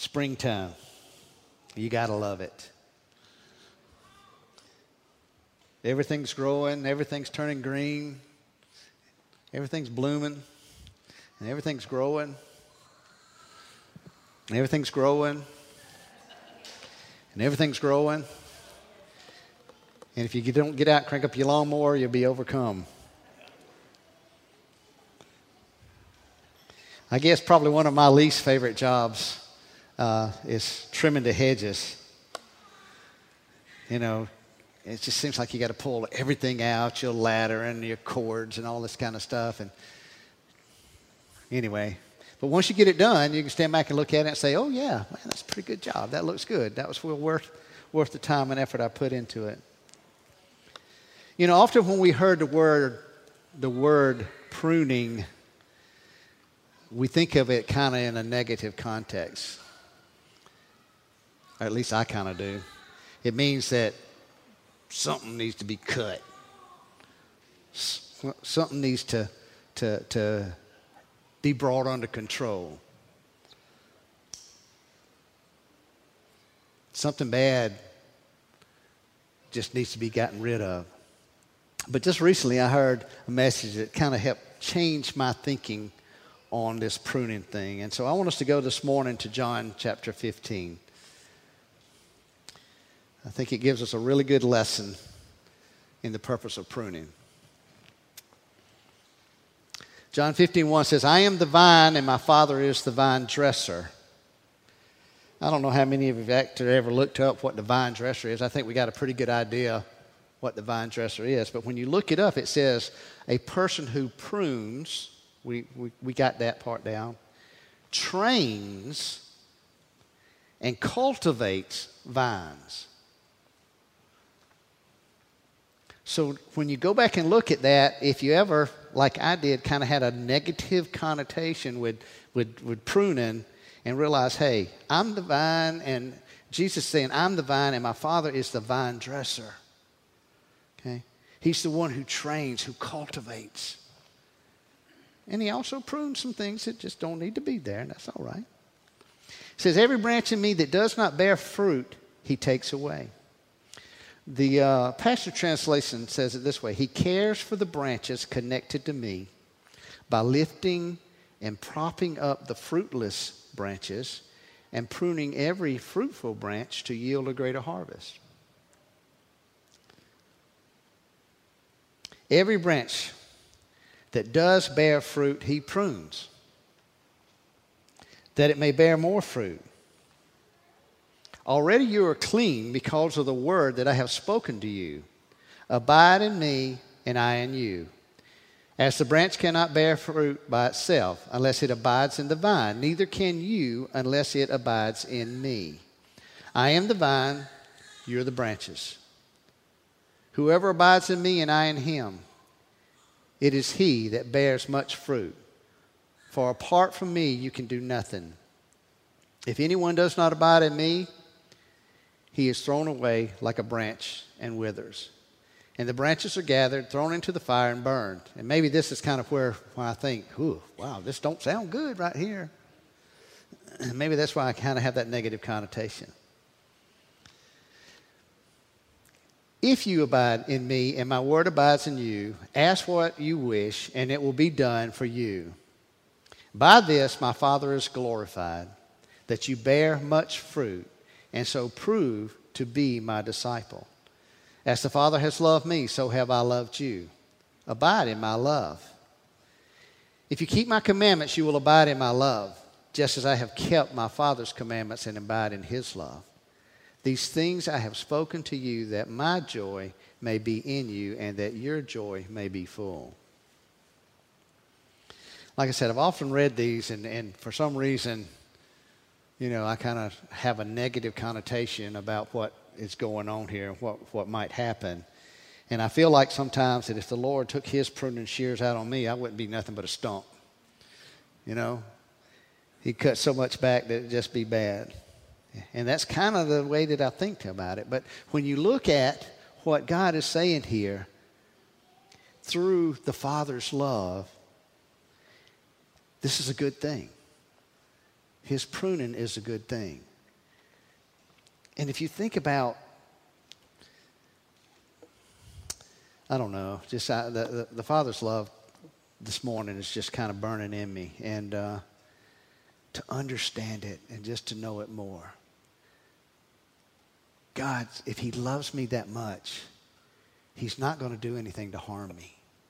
Springtime. You got to love it. Everything's growing, everything's turning green, everything's blooming, and everything's growing, and everything's growing, and everything's growing. And if you don't get out and crank up your lawnmower, you'll be overcome. I guess probably one of my least favorite jobs is trimming the hedges. You know, it just seems like you got to pull everything out, your ladder and your cords and all this kind of stuff. And anyway, but once you get it done, you can stand back and look at it and say, "Oh yeah, man, that's a pretty good job. That looks good. That was well worth the time and effort I put into it." You know, often when we heard the word pruning, we think of it kind of in a negative context. Or at least I kind of do. It means that something needs to be cut. Something needs to be brought under control. Something bad just needs to be gotten rid of. But just recently I heard a message that kind of helped change my thinking on this pruning thing. And so I want us to go this morning to John chapter 15. I think it gives us a really good lesson in the purpose of pruning. John 15:1 says, "I am the vine and my Father is the vine dresser." I don't know how many of you have ever looked up what the vine dresser is. I think we got a pretty good idea what the vine dresser is. But when you look it up, it says a person who prunes, we got that part down, trains and cultivates vines. So when you go back and look at that, if you ever, like I did, kind of had a negative connotation with pruning and realize, hey, I'm the vine, and Jesus is saying, I'm the vine and my Father is the vine dresser. Okay? He's the one who trains, who cultivates. And he also prunes some things that just don't need to be there, and that's all right. It says, every branch in me that does not bear fruit, he takes away. The Passion Translation says it this way: he cares for the branches connected to me by lifting and propping up the fruitless branches and pruning every fruitful branch to yield a greater harvest. Every branch that does bear fruit, he prunes, that it may bear more fruit. Already you are clean because of the word that I have spoken to you. Abide in me, and I in you. As the branch cannot bear fruit by itself unless it abides in the vine, neither can you unless it abides in me. I am the vine, you are the branches. Whoever abides in me and I in him, it is he that bears much fruit. For apart from me you can do nothing. If anyone does not abide in me, he is thrown away like a branch and withers. And the branches are gathered, thrown into the fire, and burned. And maybe this is kind of where I think, ooh, wow, this don't sound good right here. And maybe that's why I kind of have that negative connotation. If you abide in me and my word abides in you, ask what you wish, and it will be done for you. By this my Father is glorified, that you bear much fruit, and so prove to be my disciple. As the Father has loved me, so have I loved you. Abide in my love. If you keep my commandments, you will abide in my love, just as I have kept my Father's commandments and abide in his love. These things I have spoken to you, that my joy may be in you and that your joy may be full. Like I said, I've often read these, and for some reason, you know, I kind of have a negative connotation about what is going on here, what might happen. And I feel like sometimes that if the Lord took his pruning shears out on me, I wouldn't be nothing but a stump. You know? He'd cut so much back that it'd just be bad. And that's kind of the way that I think about it. But when you look at what God is saying here, through the Father's love, this is a good thing. His pruning is a good thing. And if you think about, I don't know, just the Father's love this morning is just kind of burning in me. And to understand it and just to know it more. God, if he loves me that much, he's not going to do anything to harm me.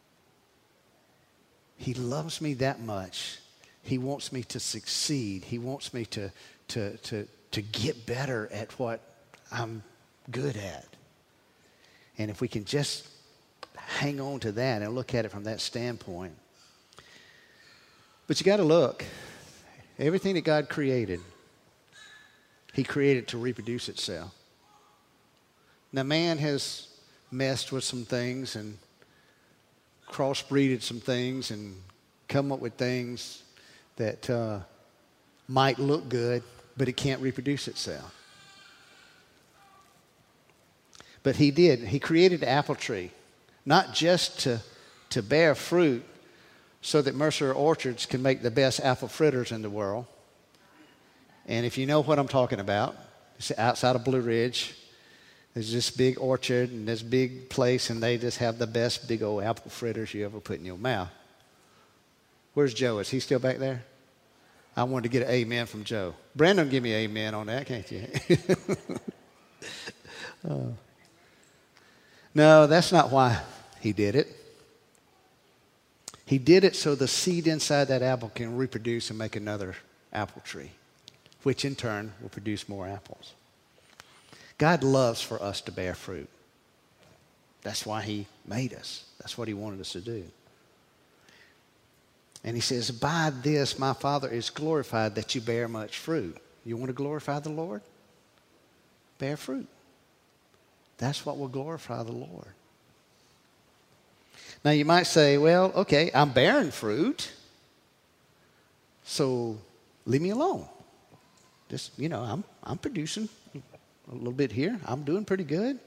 He loves me that much. He wants me to succeed. He wants me to get better at what I'm good at. And if we can just hang on to that and look at it from that standpoint. But you got to look. Everything that God created, he created to reproduce itself. Now, man has messed with some things and crossbreeded some things and come up with things that might look good, but it can't reproduce itself. But he did. He created the apple tree, not just to bear fruit so that Mercer Orchards can make the best apple fritters in the world. And if you know what I'm talking about, it's outside of Blue Ridge. There's this big orchard and this big place, and they just have the best big old apple fritters you ever put in your mouth. Where's Joe? Is he still back there? I wanted to get an amen from Joe. Brandon, give me an amen on that, can't you? No, that's not why he did it. He did it so the seed inside that apple can reproduce and make another apple tree, which in turn will produce more apples. God loves for us to bear fruit. That's why he made us. That's what he wanted us to do. And he says, by this my Father is glorified that you bear much fruit. You want to glorify the Lord? Bear fruit. That's what will glorify the Lord. Now you might say, well, okay, I'm bearing fruit, so leave me alone. Just, I'm producing a little bit here. I'm doing pretty good.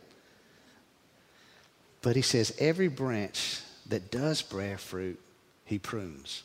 But he says every branch that does bear fruit, he prunes.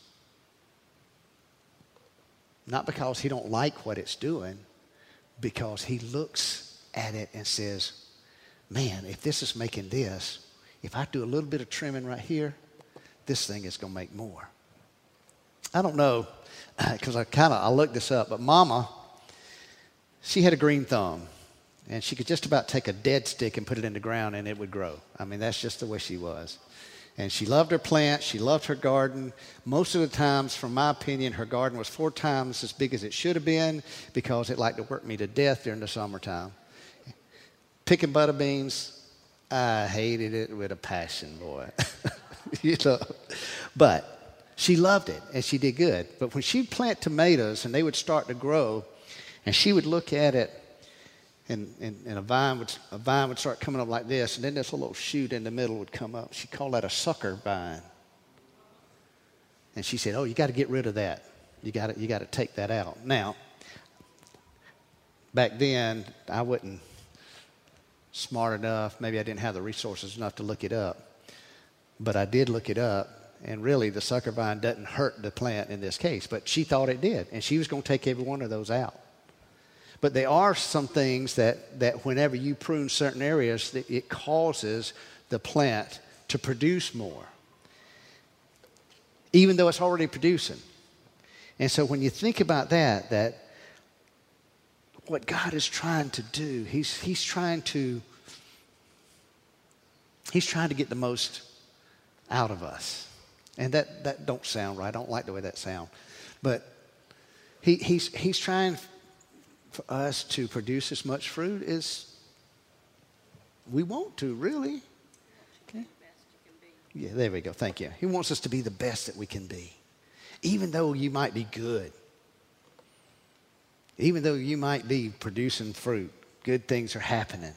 Not because he don't like what it's doing, because he looks at it and says, man, if this is making this, if I do a little bit of trimming right here, this thing is going to make more. I don't know, because I looked this up, but Mama, she had a green thumb. And she could just about take a dead stick and put it in the ground and it would grow. I mean, that's just the way she was. And she loved her plants. She loved her garden. Most of the times, from my opinion, her garden was 4 times as big as it should have been because it liked to work me to death during the summertime. Picking butter beans, I hated it with a passion, boy. But she loved it and she did good. But when she'd plant tomatoes and they would start to grow and she would look at it, and a vine would start coming up like this, and then this little shoot in the middle would come up. She called that a sucker vine. And she said, oh, you got to get rid of that. You got to take that out. Now, back then, I wasn't smart enough. Maybe I didn't have the resources enough to look it up. But I did look it up, and really the sucker vine doesn't hurt the plant in this case. But she thought it did, and she was going to take every one of those out. But there are some things that whenever you prune certain areas, that it causes the plant to produce more, even though it's already producing. And so when you think about that what God is trying to do, he's trying to get the most out of us. And that don't sound right. I don't like the way that sounds. But he's trying for us to produce as much fruit as we want to, really. Okay? Yeah, there we go. Thank you. He wants us to be the best that we can be. Even though you might be good. Even though you might be producing fruit, good things are happening.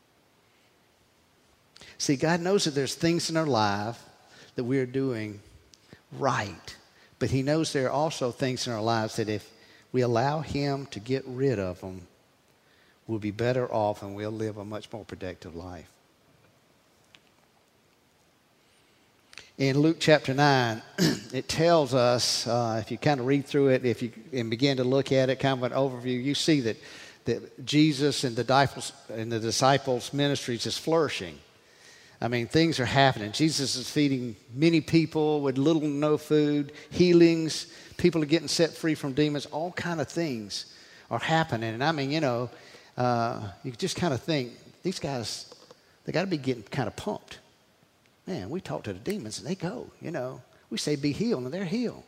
See, God knows that there's things in our life that we are doing right. But he knows there are also things in our lives that if we allow him to get rid of them, we'll be better off and we'll live a much more productive life. In Luke chapter 9, it tells us, if you kind of read through it, and begin to look at it, kind of an overview, you see that Jesus and the disciples' ministries is flourishing. I mean, things are happening. Jesus is feeding many people with little to no food, healings, people are getting set free from demons, all kind of things are happening. And I mean, you just kind of think, these guys, they got to be getting kind of pumped. Man, we talk to the demons and they go, We say be healed and they're healed.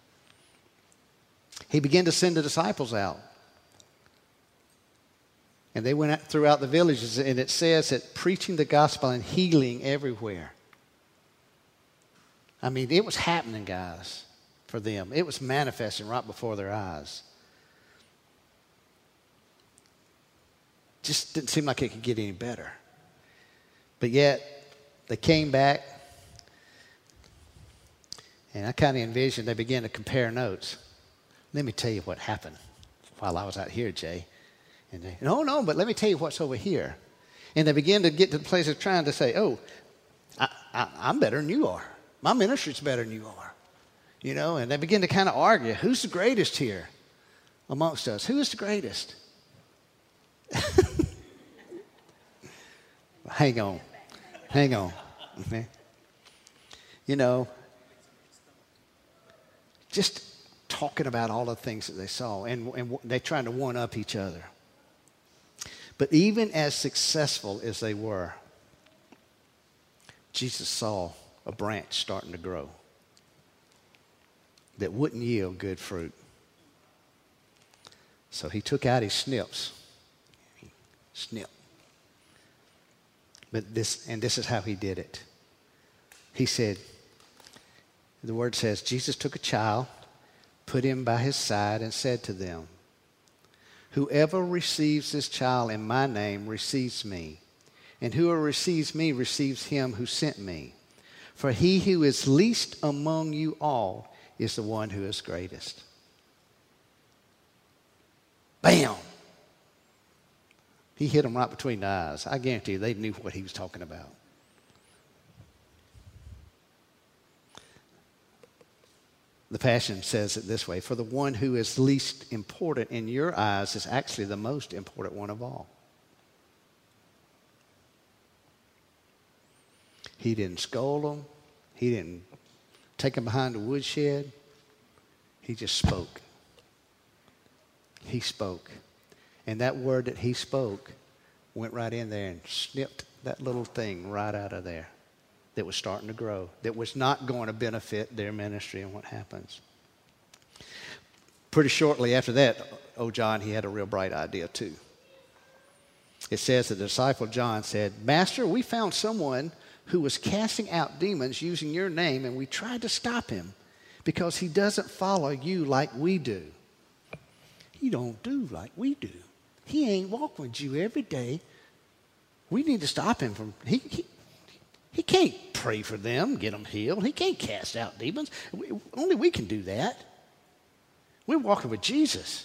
He began to send the disciples out. And they went out throughout the villages, and it says that preaching the gospel and healing everywhere. I mean, it was happening, guys, for them. It was manifesting right before their eyes. Just didn't seem like it could get any better. But yet, they came back, and I kind of envisioned they began to compare notes. Let me tell you what happened while I was out here, Jay. And they, no, but let me tell you what's over here. And they began to get to the place of trying to say, I'm better than you are. My ministry's better than you are. And they begin to kind of argue, who's the greatest here amongst us? Who is the greatest? Hang on. Okay. Just talking about all the things that they saw, and they're trying to one-up each other. But even as successful as they were, Jesus saw a branch starting to grow that wouldn't yield good fruit. So he took out his snips. Snip. But this is how he did it. He said, the word says, Jesus took a child, put him by his side, and said to them, whoever receives this child in my name receives me, and whoever receives me receives him who sent me. For he who is least among you all is the one who is greatest. Bam! He hit them right between the eyes. I guarantee you they knew what he was talking about. The Passion says it this way, for the one who is least important in your eyes is actually the most important one of all. He didn't scold them. He didn't take them behind the woodshed. He just spoke. He spoke. And that word that he spoke went right in there and snipped that little thing right out of there that was starting to grow, that was not going to benefit their ministry and what happens. Pretty shortly after that, John, he had a real bright idea too. It says that the disciple John said, Master, we found someone who was casting out demons using your name, and we tried to stop him because he doesn't follow you like we do. He don't do like we do. He ain't walking with you every day. We need to stop him from, he can't pray for them, get them healed. He can't cast out demons. Only we can do that. We're walking with Jesus.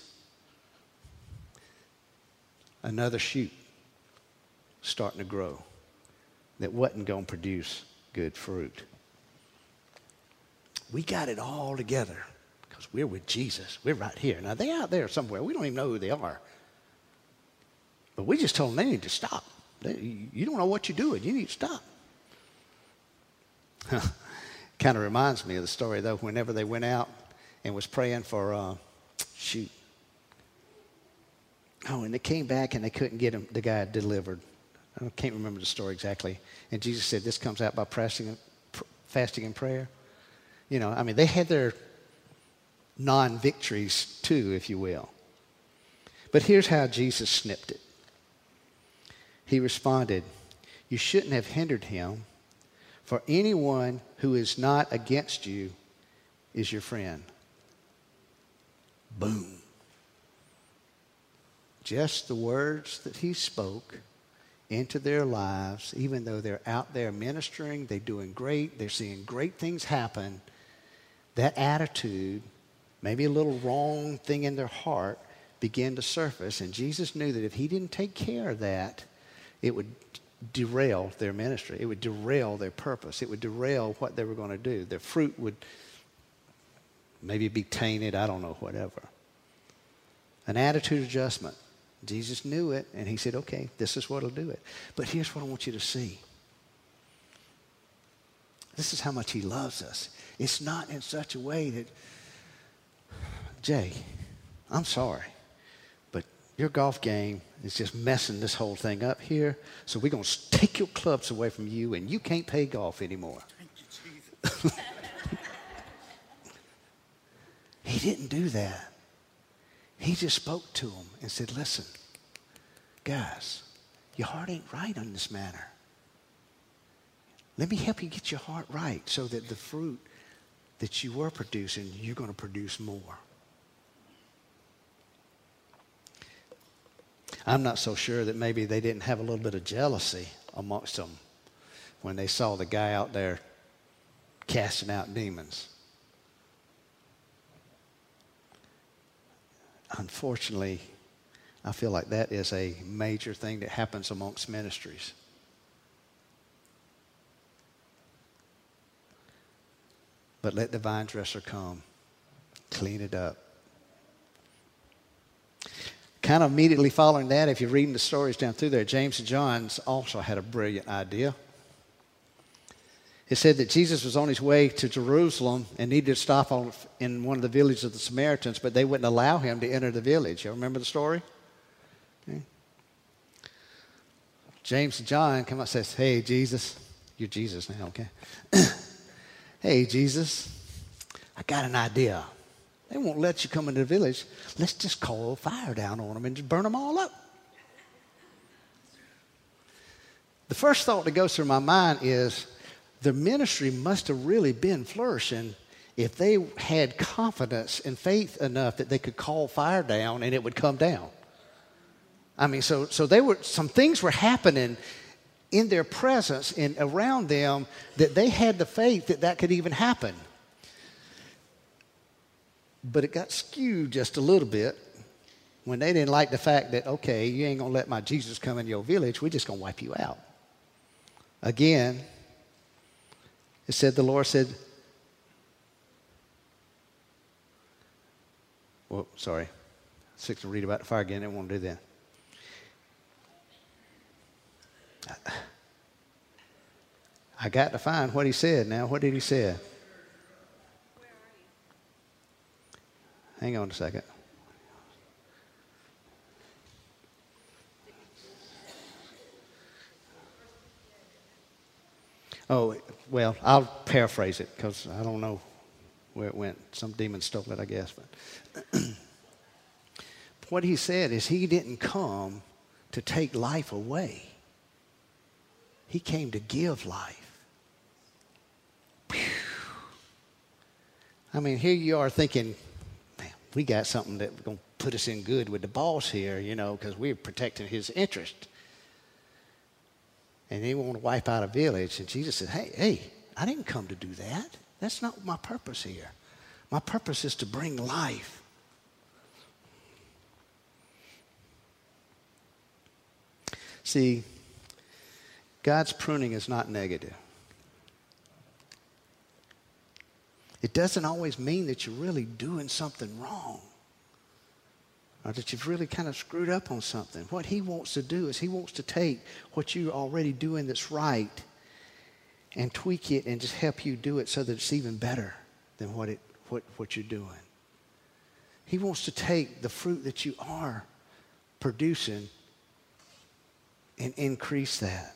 Another shoot starting to grow that wasn't going to produce good fruit. We got it all together because we're with Jesus. We're right here. Now, they're out there somewhere. We don't even know who they are. But we just told them they need to stop. You don't know what you're doing. You need to stop. Kind of reminds me of the story, though, whenever they went out and was praying for, and they came back and they couldn't get the guy delivered. I can't remember the story exactly. And Jesus said, this comes out by fasting and prayer. They had their non-victories too, if you will. But here's how Jesus snipped it. He responded, you shouldn't have hindered him, for anyone who is not against you is your friend. Boom. Just the words that he spoke into their lives, even though they're out there ministering, they're doing great, they're seeing great things happen, that attitude, maybe a little wrong thing in their heart, began to surface. And Jesus knew that if he didn't take care of that, it would derail their ministry. It would derail their purpose. It would derail what they were going to do. Their fruit would maybe be tainted, I don't know, whatever. An attitude adjustment. Jesus knew it, and he said, okay, this is what will do it. But here's what I want you to see. This is how much he loves us. It's not in such a way that, Jay, I'm sorry, but your golf game is just messing this whole thing up here, so we're going to take your clubs away from you, and you can't play golf anymore. Thank you, Jesus. He didn't do that. He just spoke to them and said, listen, guys, your heart ain't right on this matter. Let me help you get your heart right so that the fruit that you were producing, you're going to produce more. I'm not so sure that maybe they didn't have a little bit of jealousy amongst them when they saw the guy out there casting out demons. Unfortunately, I feel like that is a major thing that happens amongst ministries. But let the vine dresser come, clean it up. Kind of immediately following that, if you're reading the stories down through there, James and John also had a brilliant idea. It said that Jesus was on his way to Jerusalem and needed to stop in one of the villages of the Samaritans, but they wouldn't allow him to enter the village. You remember the story? Okay. James and John come up and says, hey, Jesus. You're Jesus now, okay? Hey, Jesus, I got an idea. They won't let you come into the village. Let's just call fire down on them and just burn them all up. The first thought that goes through my mind is, the ministry must have really been flourishing if they had confidence and faith enough that they could call fire down and it would come down. I mean, so some things were happening in their presence and around them that they had the faith that could even happen. But it got skewed just a little bit when they didn't like the fact that, okay, you ain't going to let my Jesus come in your village. We're just going to wipe you out. Again, it said, the Lord said, well, sorry. Sick to read about the fire again. I didn't want to do that. I got to find what he said now. What did he say? Hang on a second. Oh, well, I'll paraphrase it because I don't know where it went. Some demon stole it, I guess. But what he said is he didn't come to take life away. He came to give life. Whew. I mean, here you are thinking, man, we got something that's going to put us in good with the boss here, you know, because we're protecting his interest. And they want to wipe out a village. And Jesus said, hey, I didn't come to do that. That's not my purpose here. My purpose is to bring life. See, God's pruning is not negative. It doesn't always mean that you're really doing something wrong or that you've really kind of screwed up on something. What he wants to do is he wants to take what you're already doing that's right and tweak it and just help you do it so that it's even better than what you're doing. He wants to take the fruit that you are producing and increase that.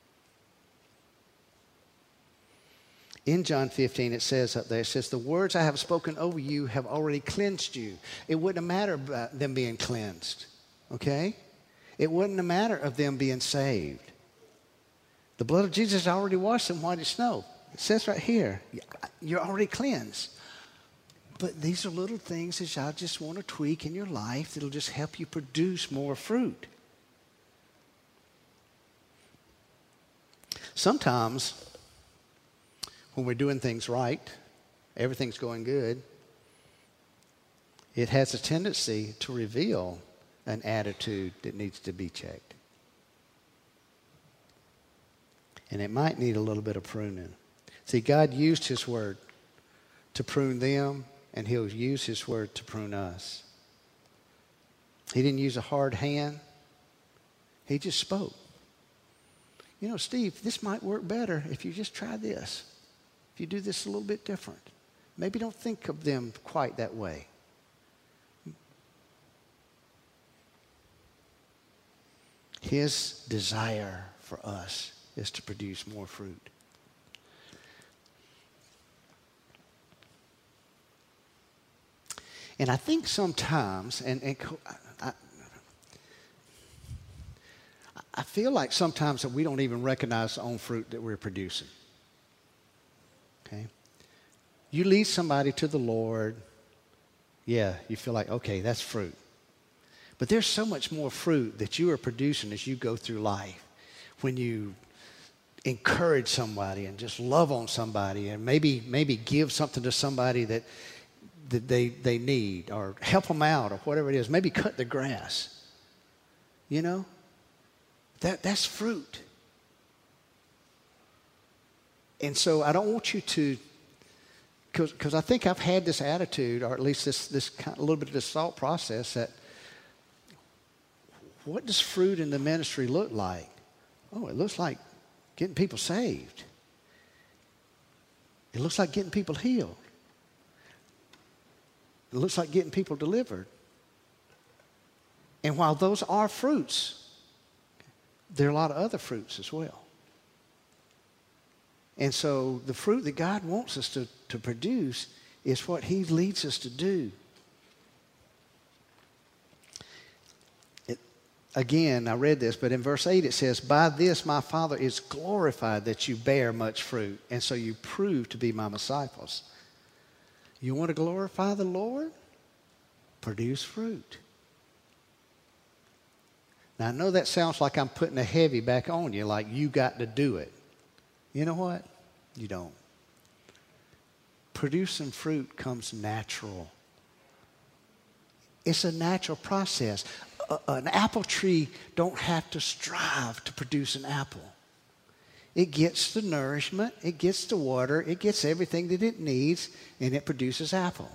In John 15, it says up there, it says, the words I have spoken over you have already cleansed you. It wouldn't matter about them being cleansed, okay? It wouldn't matter of them being saved. The blood of Jesus already washed them white as snow. It says right here, you're already cleansed. But these are little things that y'all just want to tweak in your life that'll just help you produce more fruit. Sometimes, when we're doing things right, everything's going good, it has a tendency to reveal an attitude that needs to be checked. And it might need a little bit of pruning. See, God used his word to prune them, and he'll use his word to prune us. He didn't use a hard hand. He just spoke. You know, Steve, this might work better if you just try this. If you do this a little bit different. Maybe don't think of them quite that way. His desire for us is to produce more fruit. And I think sometimes, I feel like sometimes that we don't even recognize the own fruit that we're producing. Okay? You lead somebody to the Lord, yeah, you feel like, okay, that's fruit. But there's so much more fruit that you are producing as you go through life. When you encourage somebody and just love on somebody and maybe give something to somebody that they need, or help them out, or whatever it is. Maybe cut the grass. You know? That's fruit. And so I don't want you to, because I think I've had this attitude, or at least this kind, a little bit of this thought process that, what does fruit in the ministry look like? Oh, it looks like getting people saved. It looks like getting people healed. It looks like getting people delivered. And while those are fruits, there are a lot of other fruits as well. And so the fruit that God wants us to produce is what he leads us to do. Again, I read this, but in verse 8 it says, by this my Father is glorified that you bear much fruit, and so you prove to be my disciples. You want to glorify the Lord? Produce fruit. Now, I know that sounds like I'm putting a heavy back on you, like you got to do it. You know what? You don't. Producing fruit comes natural. It's a natural process. An apple tree don't have to strive to produce an apple. It gets the nourishment, it gets the water, it gets everything that it needs, and it produces apple.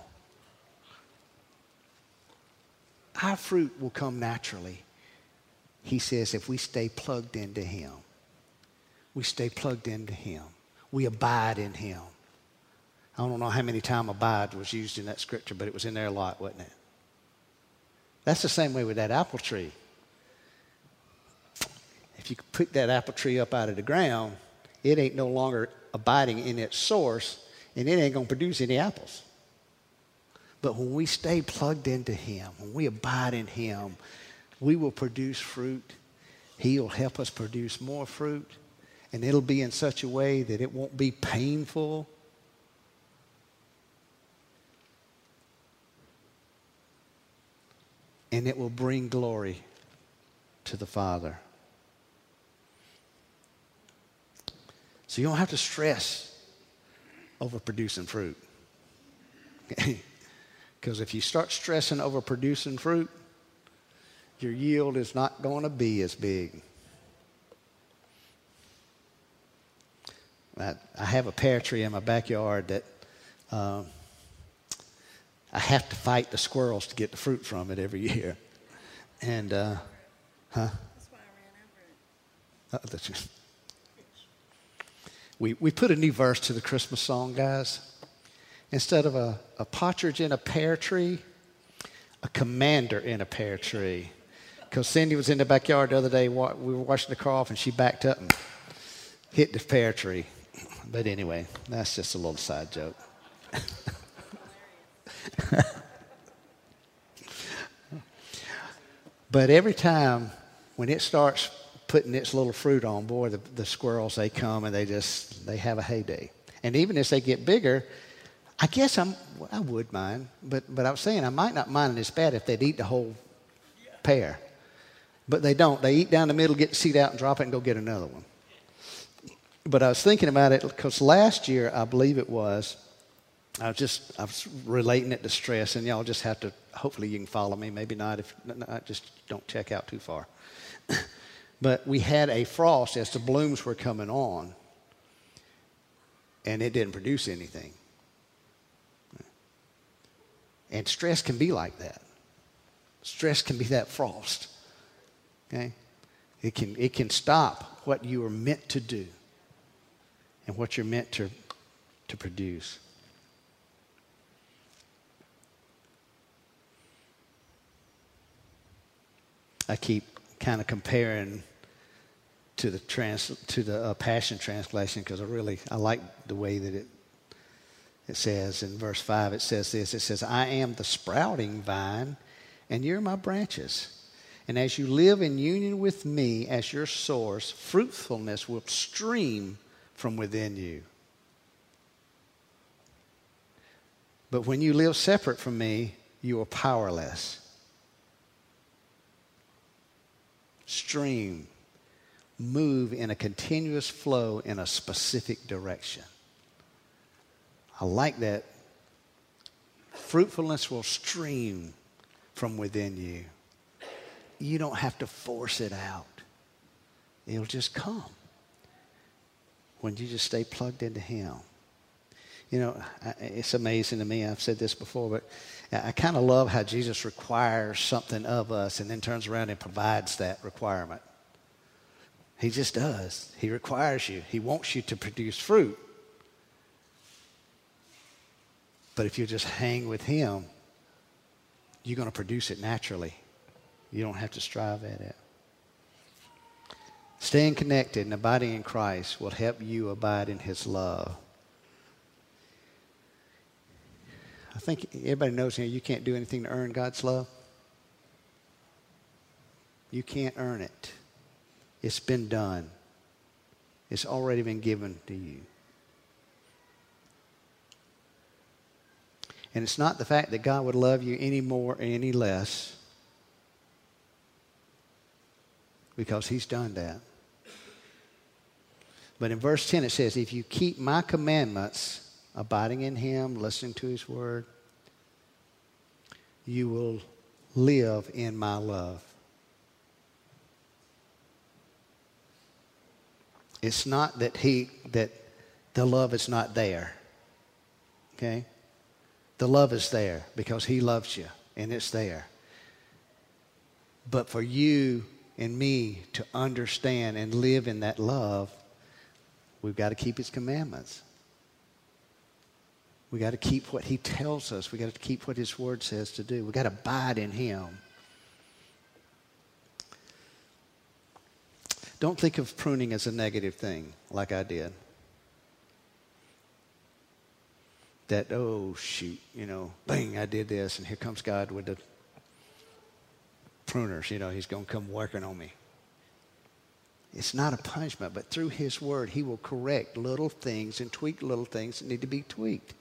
Our fruit will come naturally. He says if we stay plugged into him. We stay plugged into him. We abide in him. I don't know how many times abide was used in that scripture, but it was in there a lot, wasn't it? That's the same way with that apple tree. If you pick that apple tree up out of the ground, it ain't no longer abiding in its source, and it ain't going to produce any apples. But when we stay plugged into him, when we abide in him, we will produce fruit. He'll help us produce more fruit, and it'll be in such a way that it won't be painful. And it will bring glory to the Father. So you don't have to stress over producing fruit. Because if you start stressing over producing fruit, your yield is not going to be as big. I have a pear tree in my backyard that I have to fight the squirrels to get the fruit from it every year. And, That's why I ran over it. We put a new verse to the Christmas song, guys. Instead of a partridge in a pear tree, a commander in a pear tree. Because Cindy was in the backyard the other day, we were washing the car off, and she backed up and hit the pear tree. But anyway, that's just a little side joke. But every time when it starts putting its little fruit on, boy, the squirrels, they come and they have a heyday. And even as they get bigger, I guess I would mind, but I was saying I might not mind it as bad if they'd eat the whole pear. But they don't. They eat down the middle, get the seed out, and drop it and go get another one. But I was thinking about it because last year, I believe it was, I was relating it to stress, and y'all just have to, hopefully you can follow me, maybe not, if not, just don't check out too far. But we had a frost as the blooms were coming on, and it didn't produce anything. And stress can be like that. Stress can be that frost. Okay? It can stop what you are meant to do and what you're meant to produce. I keep kind of comparing to the Passion Translation because I like the way that it says in verse 5. It says this. It says, I am the sprouting vine, and you're my branches. And as you live in union with me as your source, fruitfulness will stream from within you. But when you live separate from me, you are powerless. Stream. Move in a continuous flow in a specific direction. I like that. Fruitfulness will stream from within you. You don't have to force it out. It'll just come when you just stay plugged into Him. You know, it's amazing to me. I've said this before, but I kind of love how Jesus requires something of us and then turns around and provides that requirement. He just does. He requires you. He wants you to produce fruit. But if you just hang with Him, you're going to produce it naturally. You don't have to strive at it. Staying connected and abiding in Christ will help you abide in His love. I think everybody knows here you can't do anything to earn God's love. You can't earn it. It's been done. It's already been given to you. And it's not the fact that God would love you any more or any less, because He's done that. But in verse 10 it says, if you keep my commandments, abiding in Him, listening to His word, you will live in my love. It's not that the love is not there. Okay? The love is there because He loves you, and it's there. But for you and me to understand and live in that love, we've got to keep His commandments. We've got to keep what He tells us. We've got to keep what His word says to do. We've got to abide in Him. Don't think of pruning as a negative thing like I did. That, oh, shoot, bang, I did this, and here comes God with the pruners. He's going to come working on me. It's not a punishment, but through His word, He will correct little things and tweak little things that need to be tweaked.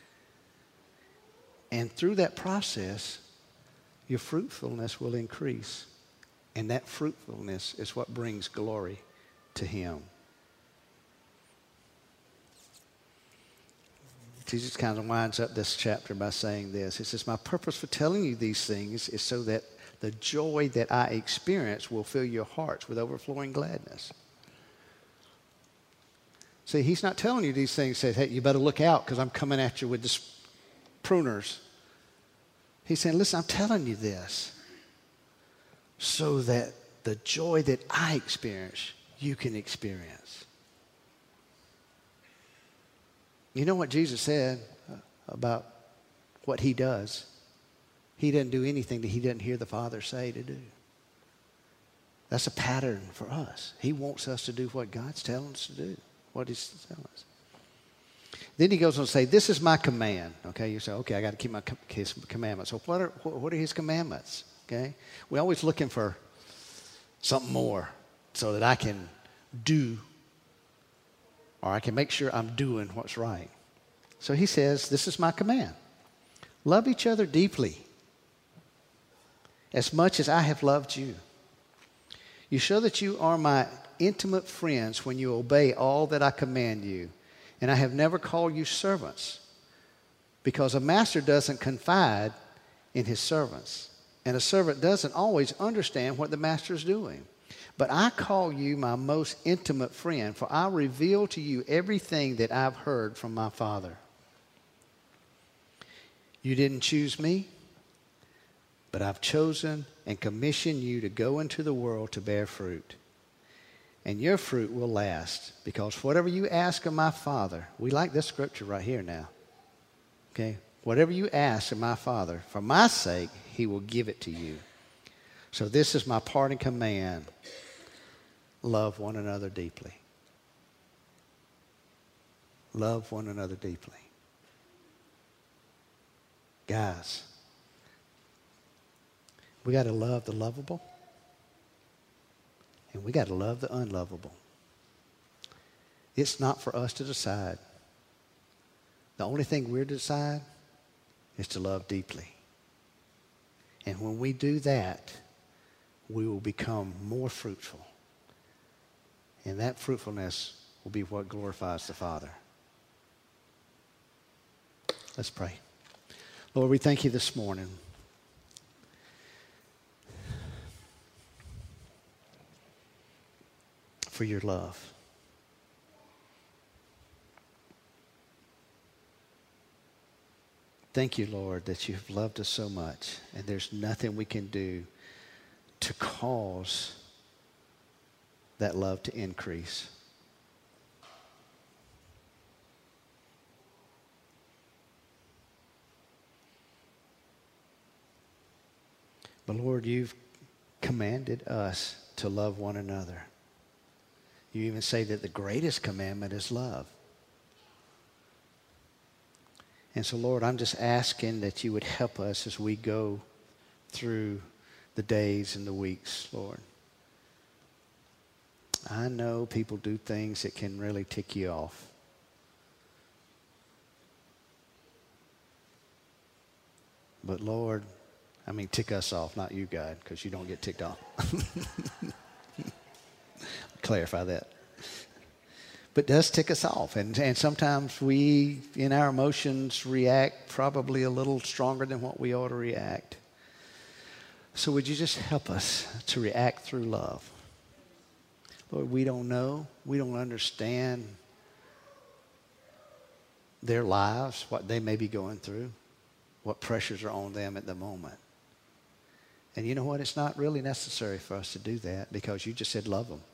And through that process, your fruitfulness will increase. And that fruitfulness is what brings glory to Him. Jesus kind of winds up this chapter by saying this. He says, my purpose for telling you these things is so that the joy that I experience will fill your hearts with overflowing gladness. See, He's not telling you these things, says, hey, you better look out because I'm coming at you with this pruners. He's saying, listen, I'm telling you this so that the joy that I experience, you can experience. You know what Jesus said about what He does? He doesn't do anything that He doesn't hear the Father say to do. That's a pattern for us. He wants us to do what God's telling us to do, what He's telling us. Then He goes on to say, this is my command. Okay, you say, okay, I got to keep His commandments. So what are His commandments? Okay, we're always looking for something more so that I can do, or I can make sure I'm doing what's right. So He says, this is my command. Love each other deeply, as much as I have loved you. You show that you are my intimate friends when you obey all that I command you. And I have never called you servants, because a master doesn't confide in his servants. And a servant doesn't always understand what the master is doing. But I call you my most intimate friend, for I reveal to you everything that I've heard from my Father. You didn't choose me, but I've chosen and commissioned you to go into the world to bear fruit. And your fruit will last, because whatever you ask of my Father, we like this scripture right here now. Okay? Whatever you ask of my Father, for my sake, he will give it to you. So this is my parting command. Love one another deeply. Love one another deeply. Guys, we got to love the lovable, and we got to love the unlovable. It's not for us to decide. The only thing we're to decide is to love deeply. And when we do that, we will become more fruitful. And that fruitfulness will be what glorifies the Father. Let's pray. Lord, we thank you this morning for your love. Thank you, Lord, that you've loved us so much, and there's nothing we can do to cause that love to increase. But Lord, you've commanded us to love one another. You even say that the greatest commandment is love. And so, Lord, I'm just asking that you would help us as we go through the days and the weeks, Lord. I know people do things that can really tick you off. But Lord, I mean tick us off, not you, God, because you don't get ticked off. Clarify that. But does tick us off. And sometimes we, in our emotions, react probably a little stronger than what we ought to react. So would you just help us to react through love? Lord, we don't know. We don't understand their lives, what they may be going through, what pressures are on them at the moment. And you know what? It's not really necessary for us to do that because you just said love them.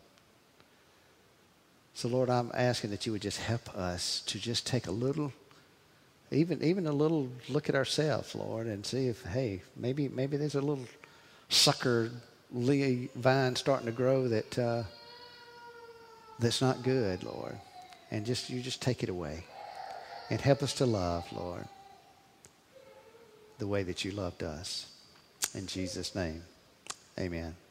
So, Lord, I'm asking that you would just help us to just take a little, even a little look at ourselves, Lord, and see if, hey, maybe there's a little sucker vine starting to grow that that's not good, Lord. And you just take it away. And help us to love, Lord, the way that you loved us. In Jesus' name, amen.